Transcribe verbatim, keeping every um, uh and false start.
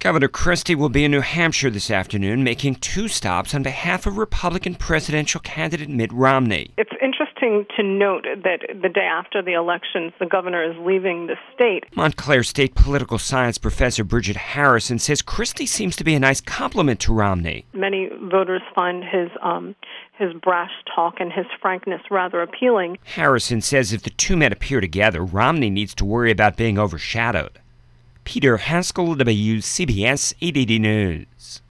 Governor Christie will be in New Hampshire this afternoon, making two stops on behalf of Republican presidential candidate Mitt Romney. It's interesting to note that the day after the elections, the governor is leaving the state. Montclair State political science professor Bridget Harrison says Christie seems to be a nice compliment to Romney. Many voters find his um, his brash talk and his frankness rather appealing. Harrison says if the two men appear together, Romney needs to worry about being overshadowed. Peter Haskell, W C B S eight eighty News.